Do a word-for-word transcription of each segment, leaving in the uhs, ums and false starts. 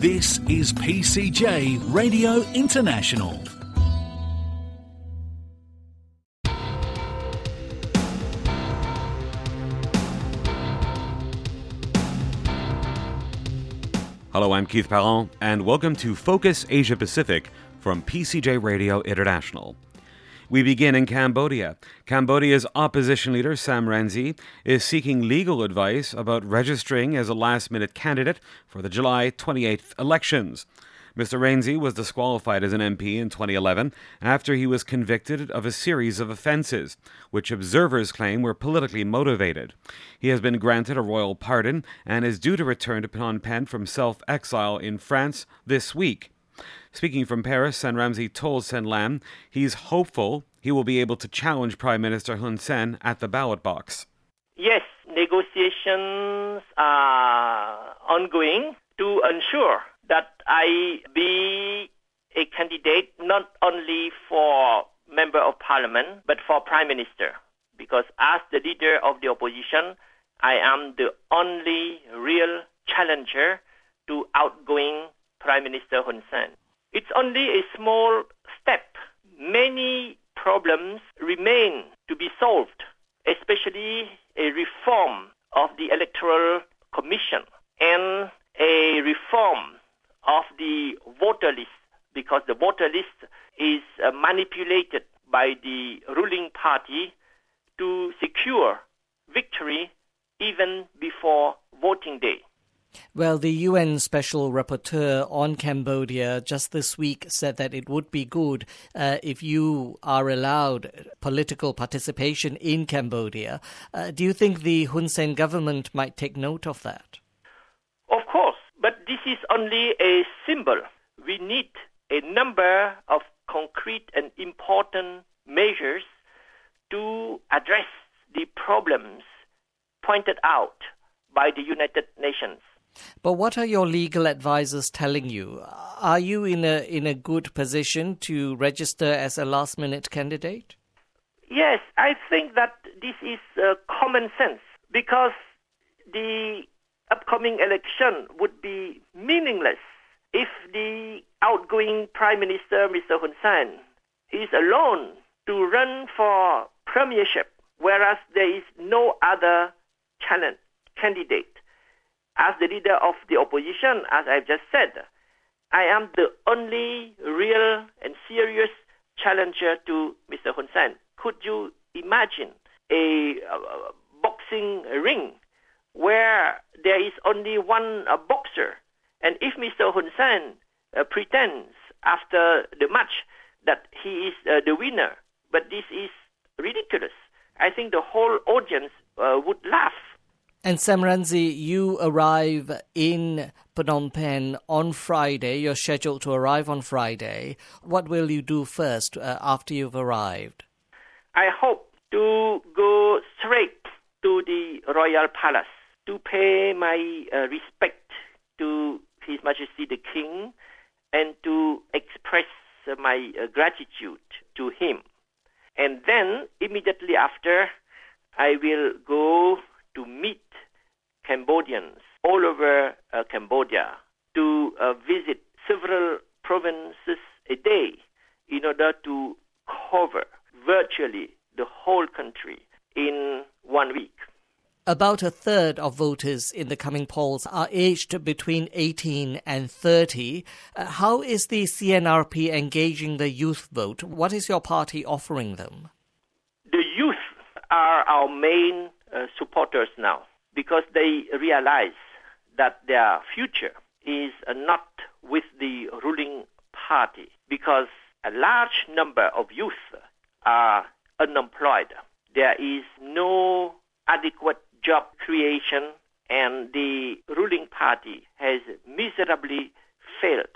This is P C J Radio International. Hello, I'm Keith Parent, and welcome to Focus Asia Pacific from P C J Radio International. We begin in Cambodia. Cambodia's opposition leader, Sam Rainsy, is seeking legal advice about registering as a last-minute candidate for the July twenty-eighth elections. Mister Rainsy was disqualified as an M P in twenty eleven after he was convicted of a series of offences, which observers claim were politically motivated. He has been granted a royal pardon and is due to return to Phnom Penh from self-exile in France this week. Speaking from Paris, Sam Rainsy told Sen Lam he's hopeful he will be able to challenge Prime Minister Hun Sen at the ballot box. Yes, negotiations are ongoing to ensure that I be a candidate not only for Member of Parliament, but for Prime Minister. Because as the leader of the opposition, I am the only real challenger to outgoing Prime Minister Hun Sen. It's only a small step. Many problems remain to be solved, especially a reform of the Electoral Commission and a reform of the voter list, because the voter list is uh, manipulated by the ruling party to secure victory even before voting day. Well, the U N Special Rapporteur on Cambodia just this week said that it would be good uh, if you are allowed political participation in Cambodia. Uh, do you think the Hun Sen government might take note of that? Of course, but this is only a symbol. We need a number of concrete and important measures to address the problems pointed out by the United Nations. But what are your legal advisors telling you? Are you in a in a good position to register as a last-minute candidate? Yes, I think that this is uh, common sense, because the upcoming election would be meaningless if the outgoing Prime Minister, Mister Hun Sen, is alone to run for premiership, whereas there is no other challenge candidate. As the leader of the opposition, as I've just said, I am the only real and serious challenger to Mister Hun Sen. Could you imagine a uh, boxing ring where there is only one uh, boxer, and if Mister Hun Sen uh, pretends after the match that he is uh, the winner, but this is ridiculous, I think the whole audience uh, would laugh. And Sam Rainsy, you arrive in Phnom Penh on Friday. You're scheduled to arrive on Friday. What will you do first uh, after you've arrived? I hope to go straight to the Royal Palace to pay my uh, respect to His Majesty the King and to express uh, my uh, gratitude to him. And then, immediately after, I will go to meet Cambodians all over uh, Cambodia, to uh, visit several provinces a day in order to cover virtually the whole country in one week. About a third of voters in the coming polls are aged between eighteen and thirty. Uh, how is the C N R P engaging the youth vote? What is your party offering them? The youth are our main uh, supporters now, because they realize that their future is uh, not with the ruling party, because a large number of youth are unemployed. There is no adequate job creation, and the ruling party has miserably failed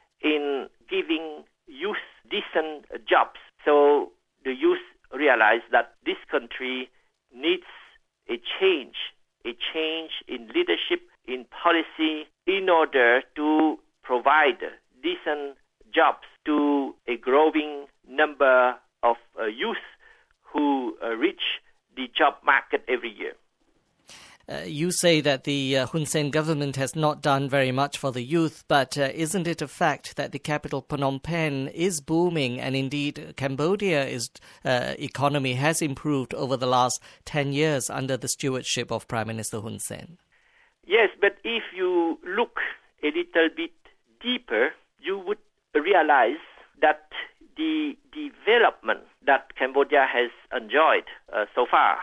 in giving youth decent jobs. So the youth realize that this country needs a change, a change in leadership, in policy, in order to provide decent jobs to a growing number of uh, youth who uh, reach the job market every year. Uh, you say that the uh, Hun Sen government has not done very much for the youth, but uh, isn't it a fact that the capital Phnom Penh is booming, and indeed Cambodia's uh, economy has improved over the last ten years under the stewardship of Prime Minister Hun Sen? Yes, but if you look a little bit deeper, you would realize that the development that Cambodia has enjoyed uh, so far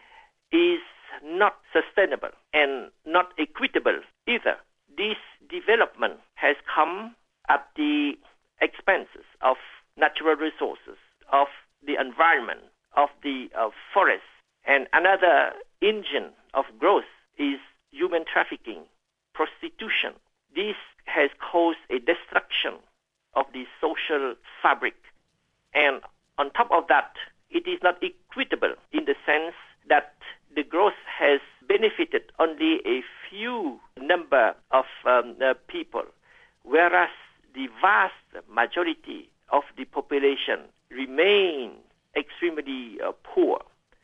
is not sustainable and not equitable either. This development has come at the expenses of natural resources, of the environment, of the uh, forests. And another engine of growth is human trafficking, prostitution. This has caused a destruction of the social fabric. And on top of that, it is not equitable in the sense that the growth has benefited only a few number of um, uh, people, whereas the vast majority of the population remain extremely uh, poor.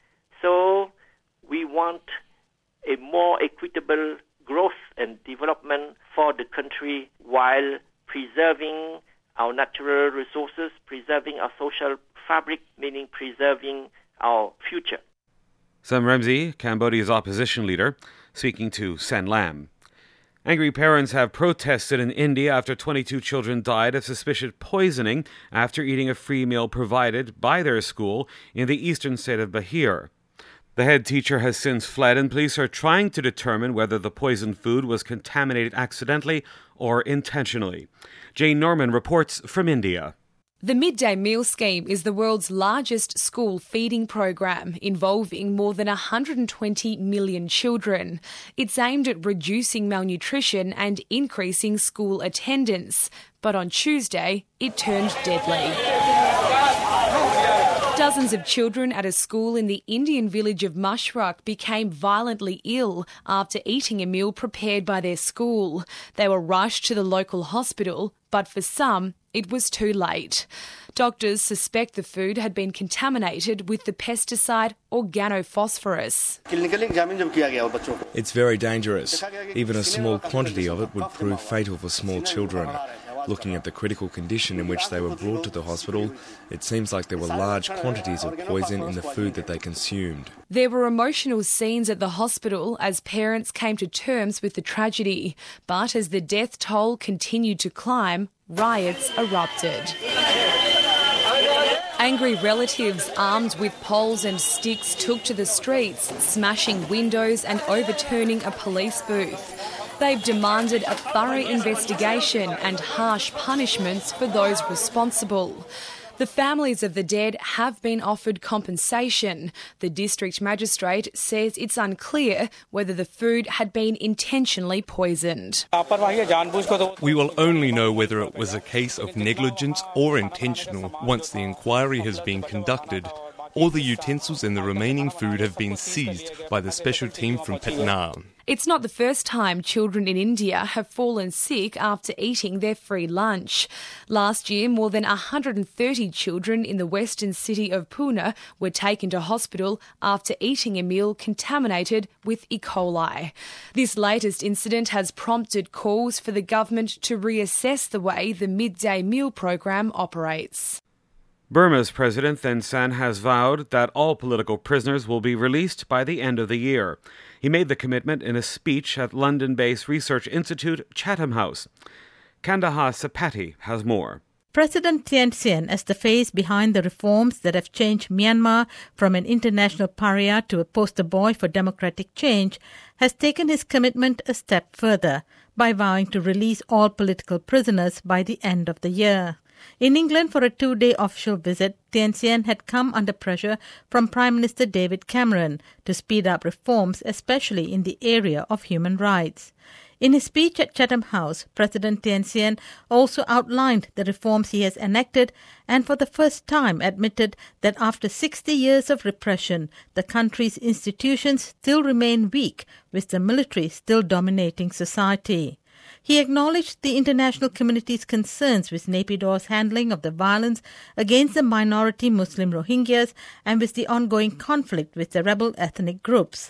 So we want a more equitable growth and development for the country while preserving our natural resources, preserving our social fabric, meaning preserving our future. Sam Rainsy, Cambodia's opposition leader, speaking to Sen Lam. Angry parents have protested in India after twenty-two children died of suspicious poisoning after eating a free meal provided by their school in the eastern state of Bihar. The head teacher has since fled, and police are trying to determine whether the poisoned food was contaminated accidentally or intentionally. Jane Norman reports from India. The midday meal scheme is the world's largest school feeding program, involving more than one hundred twenty million children. It's aimed at reducing malnutrition and increasing school attendance. But on Tuesday, it turned deadly. Dozens of children at a school in the Indian village of Mashruq became violently ill after eating a meal prepared by their school. They were rushed to the local hospital, but for some, it was too late. Doctors suspect the food had been contaminated with the pesticide organophosphorus. It's very dangerous. Even a small quantity of it would prove fatal for small children. Looking at the critical condition in which they were brought to the hospital, it seems like there were large quantities of poison in the food that they consumed. There were emotional scenes at the hospital as parents came to terms with the tragedy. But as the death toll continued to climb, riots erupted. Angry relatives armed with poles and sticks took to the streets, smashing windows and overturning a police booth. They've demanded a thorough investigation and harsh punishments for those responsible. The families of the dead have been offered compensation. The district magistrate says it's unclear whether the food had been intentionally poisoned. We will only know whether it was a case of negligence or intentional once the inquiry has been conducted. All the utensils and the remaining food have been seized by the special team from Patna. It's not the first time children in India have fallen sick after eating their free lunch. Last year, more than one hundred thirty children in the western city of Pune were taken to hospital after eating a meal contaminated with E. coli. This latest incident has prompted calls for the government to reassess the way the midday meal program operates. Burma's President Thein Sein has vowed that all political prisoners will be released by the end of the year. He made the commitment in a speech at London-based research institute Chatham House. Kandahar Sapati has more. President Thein Sein, as the face behind the reforms that have changed Myanmar from an international pariah to a poster boy for democratic change, has taken his commitment a step further by vowing to release all political prisoners by the end of the year. In England for a two-day official visit, Thein Sein had come under pressure from Prime Minister David Cameron to speed up reforms, especially in the area of human rights. In his speech at Chatham House, President Thein Sein also outlined the reforms he has enacted and for the first time admitted that after sixty years of repression, the country's institutions still remain weak, with the military still dominating society. He acknowledged the international community's concerns with Naypyiddaw's handling of the violence against the minority Muslim Rohingyas and with the ongoing conflict with the rebel ethnic groups.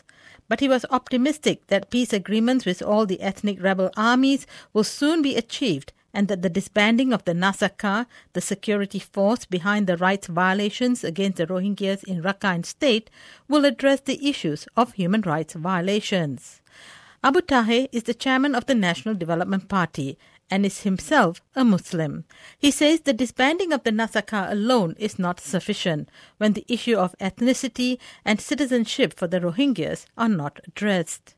but he was optimistic that peace agreements with all the ethnic rebel armies will soon be achieved and that the disbanding of the Nasaka, the security force behind the rights violations against the Rohingyas in Rakhine State, will address the issues of human rights violations. Abu Tahe is the chairman of the National Development Party and is himself a Muslim. He says the disbanding of the Nasaka alone is not sufficient when the issue of ethnicity and citizenship for the Rohingyas are not addressed.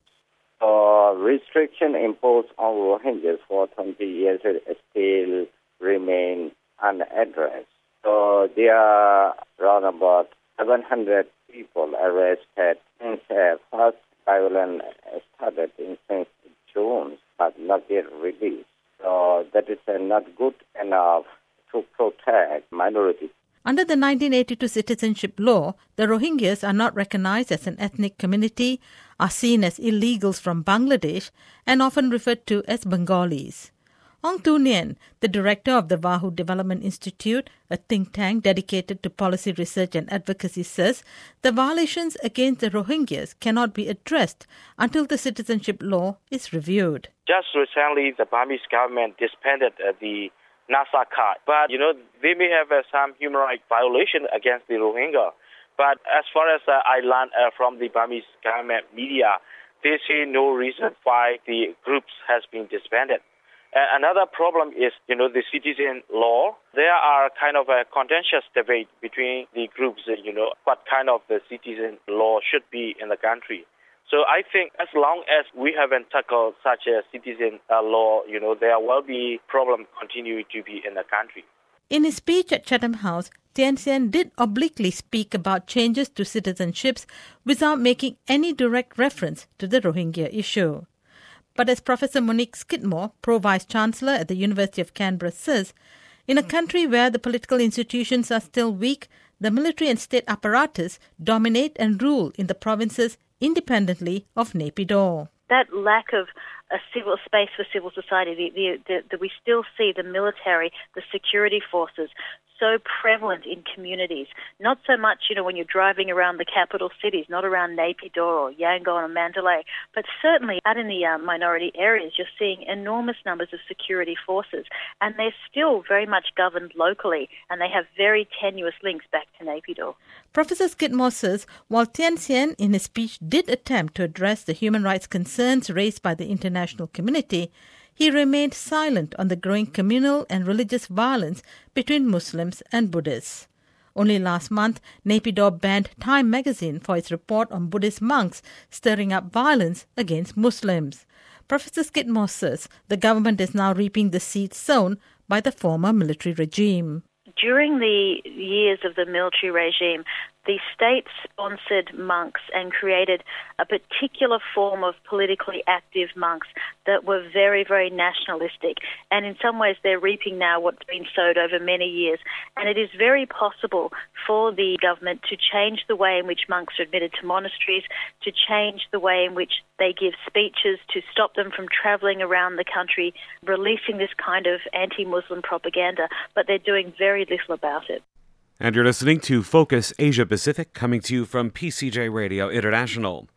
Uh, restriction imposed on Rohingyas for twenty years still remain unaddressed. So there are around about seven hundred people arrested since uh, first violence started in since June, but not yet released. So that is uh, not good enough to protect minorities. Under the nineteen eighty-two citizenship law, the Rohingyas are not recognized as an ethnic community, are seen as illegals from Bangladesh, and often referred to as Bengalis. Ong Tu Nien, the director of the Vahu Development Institute, a think tank dedicated to policy research and advocacy, says the violations against the Rohingyas cannot be addressed until the citizenship law is reviewed. Just recently, the Burmese government disbanded uh, the Nasaka, but you know they may have uh, some human rights violation against the Rohingya. But as far as uh, I learned uh, from the Burmese government media, they see no reason why the groups has been disbanded. Uh, another problem is, you know, the citizen law. There are kind of a contentious debate between the groups, uh, you know, what kind of the citizen law should be in the country. So I think as long as we haven't tackled such a citizen uh, law, you know, there will be problem continuing to be in the country. In his speech at Chatham House, Thein Sein did obliquely speak about changes to citizenships without making any direct reference to the Rohingya issue. But as Professor Monique Skidmore, Pro-Vice-Chancellor at the University of Canberra, says, in a country where the political institutions are still weak, the military and state apparatus dominate and rule in the provinces independently of Naypyidaw. That lack of a civil space for civil society, the, the, the, we still see the military, the security forces, so prevalent in communities. Not so much, you know, when you're driving around the capital cities, not around Naypyidaw or Yangon or Mandalay, but certainly out in the uh, minority areas, you're seeing enormous numbers of security forces, and they're still very much governed locally, and they have very tenuous links back to Naypyidaw. Professor Skidmore says, while Thein Sein in his speech did attempt to address the human rights concerns raised by the international community, he remained silent on the growing communal and religious violence between Muslims and Buddhists. Only last month, Naypyidaw banned Time magazine for its report on Buddhist monks stirring up violence against Muslims. Professor Skidmore says the government is now reaping the seeds sown by the former military regime. During the years of the military regime, the state sponsored monks and created a particular form of politically active monks that were very, very nationalistic. And in some ways, they're reaping now what's been sowed over many years. And it is very possible for the government to change the way in which monks are admitted to monasteries, to change the way in which they give speeches, to stop them from travelling around the country, releasing this kind of anti-Muslim propaganda. But they're doing very little about it. And you're listening to Focus Asia Pacific, coming to you from P C J Radio International.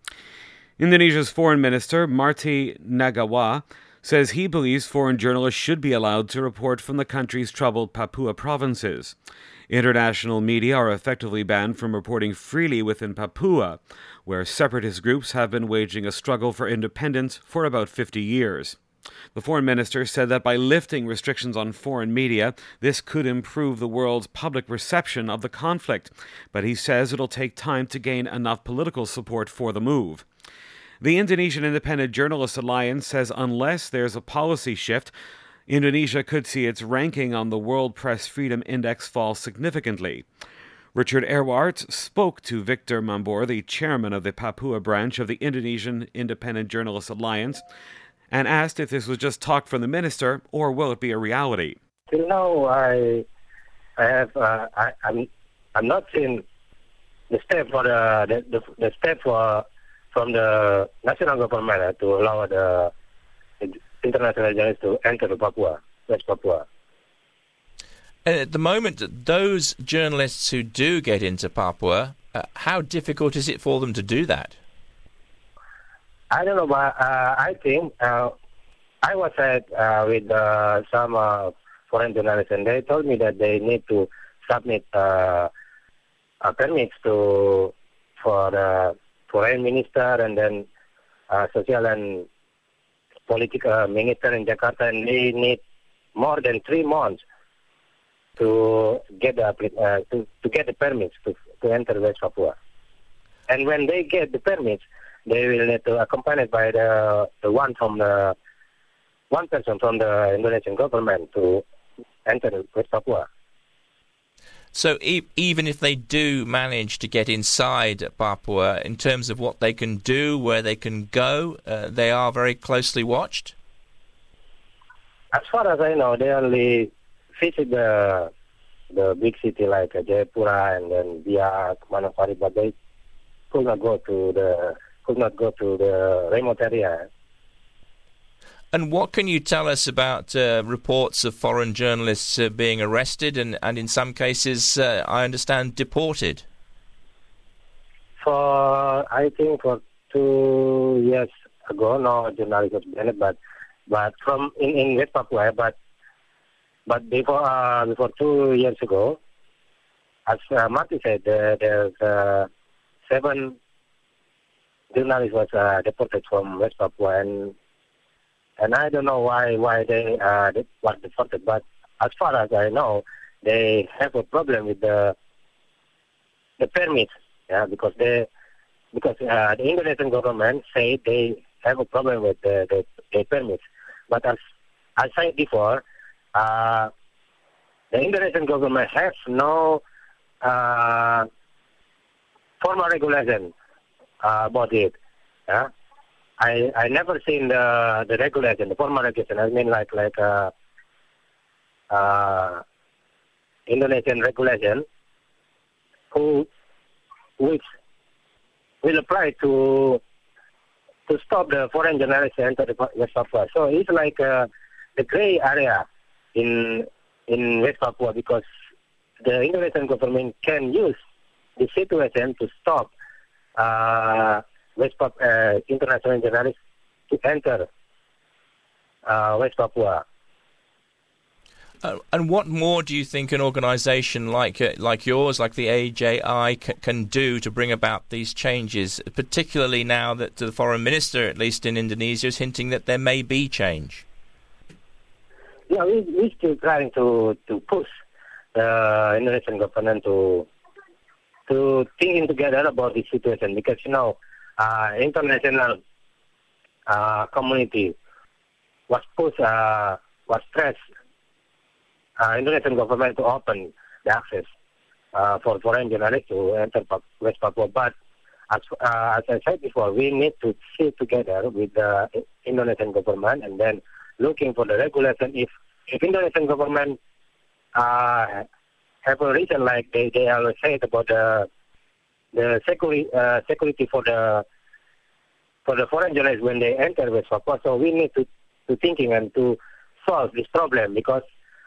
Indonesia's Foreign Minister, Marty Nagawa, says he believes foreign journalists should be allowed to report from the country's troubled Papua provinces. International media are effectively banned from reporting freely within Papua, where separatist groups have been waging a struggle for independence for about fifty years. The foreign minister said that by lifting restrictions on foreign media, this could improve the world's public perception of the conflict, but he says it'll take time to gain enough political support for the move. The Indonesian Independent Journalists Alliance says unless there's a policy shift, Indonesia could see its ranking on the World Press Freedom Index fall significantly. Richard Erwart spoke to Victor Mambor, the chairman of the Papua branch of the Indonesian Independent Journalists Alliance, and asked if this was just talk from the minister or will it be a reality. Till now, I, I have, uh, I, I'm, I'm not seeing the step for the, the, the, the step for from the national government uh, to allow the international journalists to enter Papua, West Papua. And at the moment, those journalists who do get into Papua, uh, how difficult is it for them to do that? I don't know, but uh, I think uh, I was at uh, with uh, some uh, foreign journalists, and they told me that they need to submit uh, uh, permits to for the foreign minister and then uh, social and political minister in Jakarta, and they need more than three months to get the uh, to, to get the permits to to enter West Papua. And when they get the permits, they will need to accompanied by the the one from the one person from the Indonesian government to enter West Papua. So e- even if they do manage to get inside Papua, in terms of what they can do, where they can go, uh, they are very closely watched? As far as I know, they only visit the the big city like uh, Jayapura and then Biak, Manokwari, but they could not go to the could not go to the remote area. And what can you tell us about uh, reports of foreign journalists uh, being arrested and, and in some cases, uh, I understand, deported? For, I think for two years ago, no journalist was banned, but, but from in, in West Papua, but but before uh, before two years ago, as uh, Marty said, uh, there's uh, seven journalists was uh, deported from West Papua, and And I don't know why why they uh, were deported, but as far as I know, they have a problem with the the permits, yeah, because they because uh, the Indonesian government say they have a problem with the the, the permits. But as I said before, uh, the Indonesian government has no uh, formal regulation uh, about it, yeah. I I never seen the the regulation, the formal regulation. I mean, like like uh, uh, Indonesian regulation, who which will apply to to stop the foreign journalists enter the West Papua. So it's like uh, the gray area in in West Papua, because the Indonesian government can use the situation to stop Uh, West Papua, uh, international journalists to enter uh, West Papua. Uh, and what more do you think an organisation like uh, like yours, like the A J I, c- can do to bring about these changes, particularly now that the foreign minister, at least in Indonesia, is hinting that there may be change? Yeah, we, we're still trying to, to push the Indonesian government to to thinking together about this situation, because, you know, Uh, international uh, community was pushed, uh, was stressed uh, Indonesian government to open the access uh, for foreign journalists to enter West Papua. But as, uh, as I said before, we need to sit together with the Indonesian government and then looking for the regulation. If if Indonesian government uh, have a reason like they, they always said about the the security uh, security for the for the foreign journalists when they enter West Papua. So we need to, to thinking and to solve this problem, because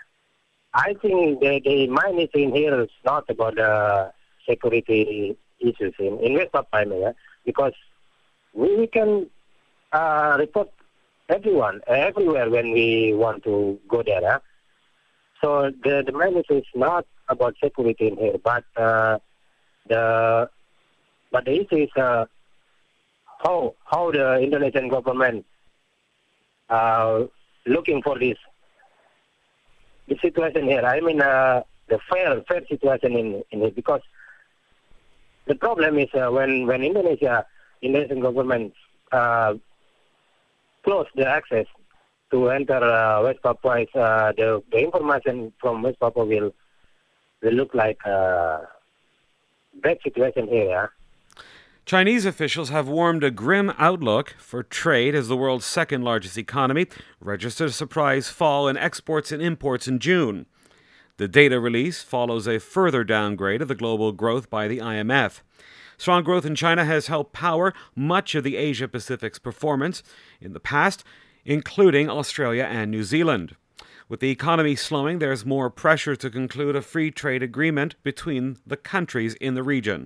I think the, the main issue in here is not about the security issues in, in West Papua, yeah? Because we, we can uh, report everyone, everywhere when we want to go there. Yeah? So the, the main issue is not about security in here, but uh, the But the issue is uh, how how the Indonesian government uh, looking for this the situation here. I mean, uh, the fair fair situation in, in it, because the problem is uh, when when Indonesia Indonesian government uh, close the access to enter uh, West Papua, is, uh, the the information from West Papua will will look like a bad situation here. Yeah? Chinese officials have warned a grim outlook for trade as the world's second largest economy registered a surprise fall in exports and imports in June. The data release follows a further downgrade of the global growth by the I M F. Strong growth in China has helped power much of the Asia-Pacific's performance in the past, including Australia and New Zealand. With the economy slowing, there's more pressure to conclude a free trade agreement between the countries in the region.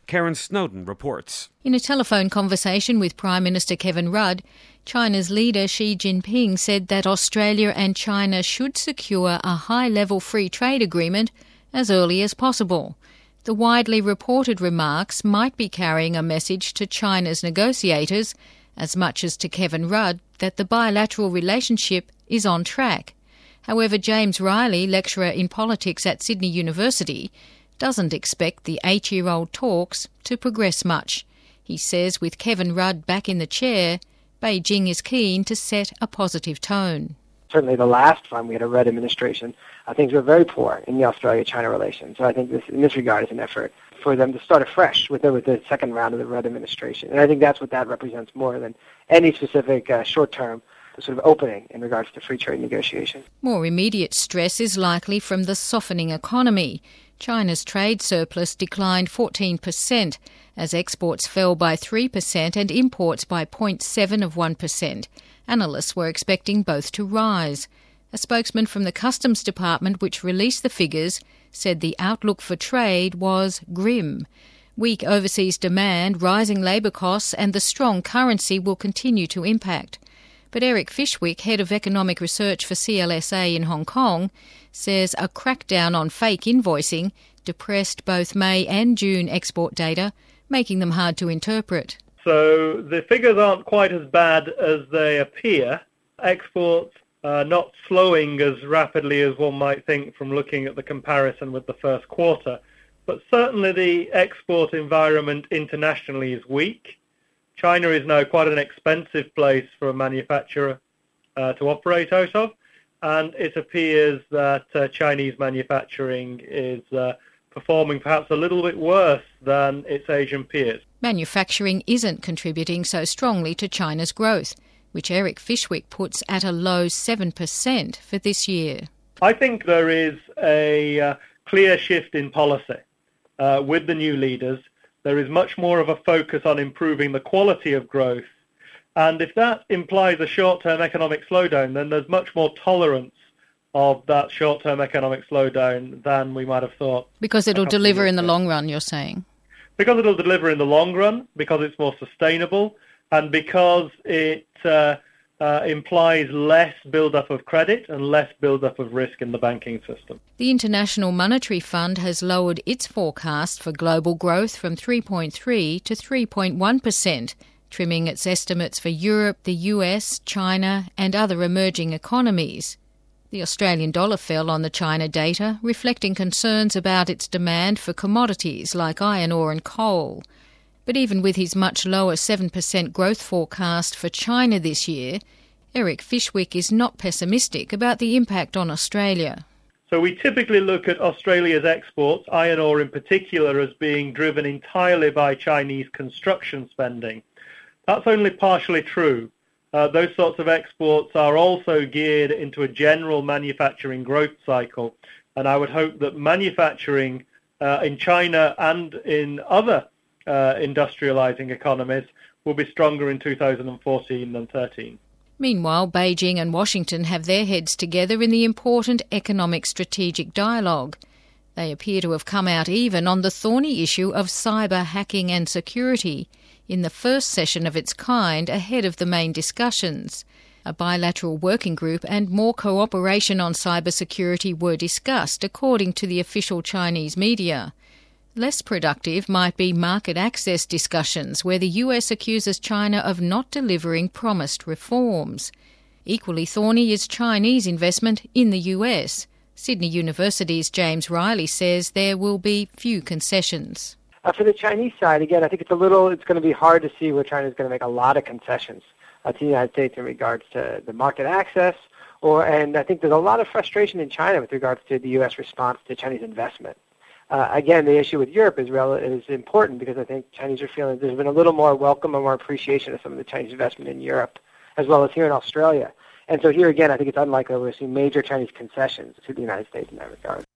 Karen Snowdon reports. In a telephone conversation with Prime Minister Kevin Rudd, China's leader Xi Jinping said that Australia and China should secure a high-level free trade agreement as early as possible. The widely reported remarks might be carrying a message to China's negotiators, as much as to Kevin Rudd, that the bilateral relationship is on track. However, James Riley, lecturer in politics at Sydney University, doesn't expect the eight-year-old talks to progress much. He says with Kevin Rudd back in the chair, Beijing is keen to set a positive tone. Certainly the last time we had a Rudd administration, uh, things were very poor in the Australia-China relations. So I think this, in this regard, is an effort for them to start afresh with the, with the second round of the Rudd administration. And I think that's what that represents more than any specific uh, short-term sort of opening in regards to free trade negotiations. More immediate stress is likely from the softening economy. China's trade surplus declined fourteen percent as exports fell by three percent and imports by zero point seven of one percent. Analysts were expecting both to rise. A spokesman from the Customs Department, which released the figures, said the outlook for trade was grim. Weak overseas demand, rising labour costs and the strong currency will continue to impact. But Eric Fishwick, head of economic research for C L S A in Hong Kong, says a crackdown on fake invoicing depressed both May and June export data, making them hard to interpret. So the figures aren't quite as bad as they appear. Exports are not slowing as rapidly as one might think from looking at the comparison with the first quarter. But certainly the export environment internationally is weak. China is now quite an expensive place for a manufacturer uh, to operate out of, and it appears that uh, Chinese manufacturing is uh, performing perhaps a little bit worse than its Asian peers. Manufacturing isn't contributing so strongly to China's growth, which Eric Fishwick puts at a low seven percent for this year. I think there is a uh, clear shift in policy uh, with the new leaders. There is much more of a focus on improving the quality of growth. And if that implies a short-term economic slowdown, then there's much more tolerance of that short-term economic slowdown than we might have thought. Because it'll deliver in the long run, you're saying? Because it'll deliver in the long run, because it's more sustainable, and because it uh, uh, implies less build-up of credit and less build-up of risk in the banking system. The International Monetary Fund has lowered its forecast for global growth from three point three to three point one percent, trimming its estimates for Europe, the U S, China and other emerging economies. The Australian dollar fell on the China data, reflecting concerns about its demand for commodities like iron ore and coal. But even with his much lower seven percent growth forecast for China this year, Eric Fishwick is not pessimistic about the impact on Australia. So we typically look at Australia's exports, iron ore in particular, as being driven entirely by Chinese construction spending. That's only partially true. Uh, those sorts of exports are also geared into a general manufacturing growth cycle, and I would hope that manufacturing uh, in China and in other uh, industrializing economies will be stronger in two thousand fourteen than thirteen. Meanwhile, Beijing and Washington have their heads together in the important economic strategic dialogue. They appear to have come out even on the thorny issue of cyber hacking and security, in the first session of its kind ahead of the main discussions. A bilateral working group and more cooperation on cybersecurity were discussed, according to the official Chinese media. Less productive might be market access discussions, where the U S accuses China of not delivering promised reforms. Equally thorny is Chinese investment in the U S. Sydney University's James Riley says there will be few concessions. Uh, for the Chinese side, again, I think it's a little, it's going to be hard to see where China is going to make a lot of concessions uh, to the United States in regards to the market access, or and I think there's a lot of frustration in China with regards to the U S response to Chinese investment. Uh, again, the issue with Europe is, rel- is important because I think Chinese are feeling there's been a little more welcome and more appreciation of some of the Chinese investment in Europe, as well as here in Australia. And so here again, I think it's unlikely we'll see major Chinese concessions to the United States in that regard.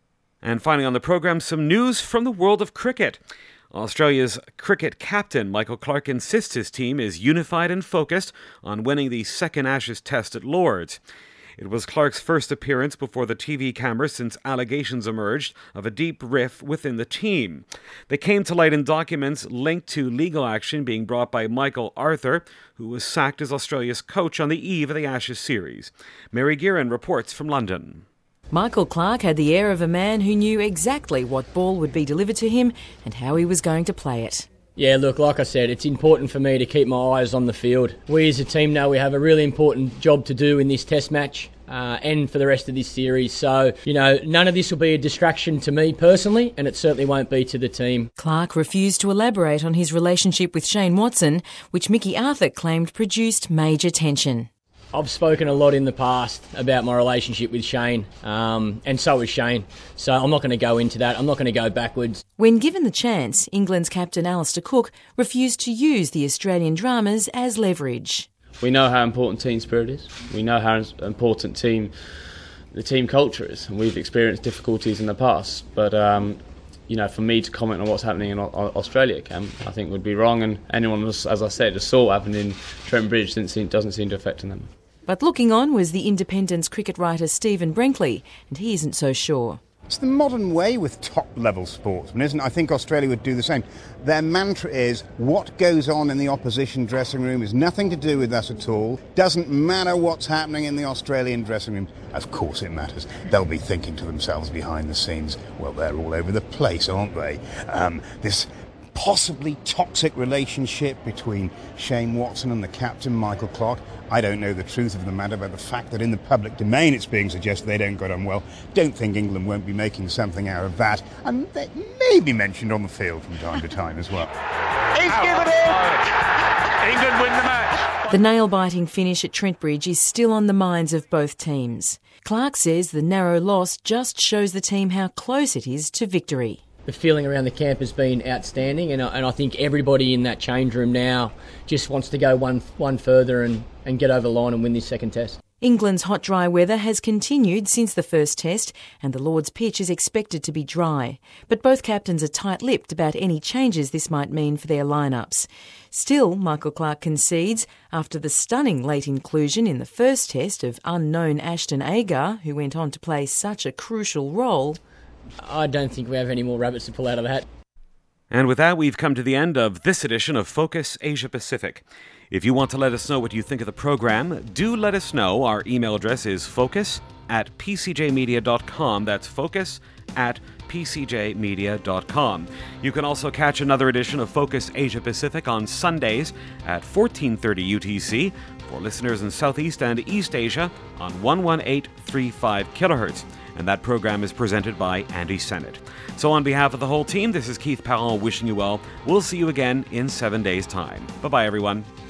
And finally on the programme, some news from the world of cricket. Australia's cricket captain Michael Clarke insists his team is unified and focused on winning the second Ashes Test at Lord's. It was Clark's first appearance before the T V camera since allegations emerged of a deep rift within the team. They came to light in documents linked to legal action being brought by Michael Arthur, who was sacked as Australia's coach on the eve of the Ashes series. Mary Gearan reports from London. Michael Clark had the air of a man who knew exactly what ball would be delivered to him and how he was going to play it. Yeah, look, like I said, it's important for me to keep my eyes on the field. We as a team know we have a really important job to do in this test match uh, and for the rest of this series. So, you know, none of this will be a distraction to me personally, and it certainly won't be to the team. Clark refused to elaborate on his relationship with Shane Watson, which Mickey Arthur claimed produced major tension. I've spoken a lot in the past about my relationship with Shane, um, and so is Shane. So I'm not going to go into that. I'm not going to go backwards. When given the chance, England's captain Alistair Cook refused to use the Australian dramas as leverage. We know how important team spirit is. We know how important team the team culture is, and we've experienced difficulties in the past. But um, you know, for me to comment on what's happening in Australia, Cam, I think would be wrong. And anyone, as I said, just saw what happened in Trent Bridge doesn't seem, doesn't seem to affect them. But looking on was the Independent's cricket writer Stephen Brinkley, and he isn't so sure. It's the modern way with top-level sportsmen, isn't it? I think Australia would do the same. Their mantra is, what goes on in the opposition dressing room is nothing to do with us at all. Doesn't matter what's happening in the Australian dressing room. Of course it matters. They'll be thinking to themselves behind the scenes, well, they're all over the place, aren't they? Um, this possibly toxic relationship between Shane Watson and the captain, Michael Clark. I don't know the truth of the matter, but the fact that in the public domain it's being suggested they don't get on well, don't think England won't be making something out of that, and they may be mentioned on the field from time to time as well. He's given it! England win the match! The nail-biting finish at Trent Bridge is still on the minds of both teams. Clark says the narrow loss just shows the team how close it is to victory. The feeling around the camp has been outstanding, and I, and I think everybody in that change room now just wants to go one one further and, and get over the line and win this second test. England's hot, dry weather has continued since the first test, and the Lord's pitch is expected to be dry. But both captains are tight-lipped about any changes this might mean for their lineups. Still, Michael Clark concedes, after the stunning late inclusion in the first test of unknown Ashton Agar, who went on to play such a crucial role, I don't think we have any more rabbits to pull out of the hat. And with that, we've come to the end of this edition of Focus Asia Pacific. If you want to let us know what you think of the program, do let us know. Our email address is focus at p c j media dot com. That's focus at p c j media dot com. You can also catch another edition of Focus Asia Pacific on Sundays at fourteen thirty U T C for listeners in Southeast and East Asia on one eighteen thirty-five kilohertz. And that program is presented by Andy Sennett. So on behalf of the whole team, this is Keith Parent wishing you well. We'll see you again in seven days' time. Bye-bye, everyone.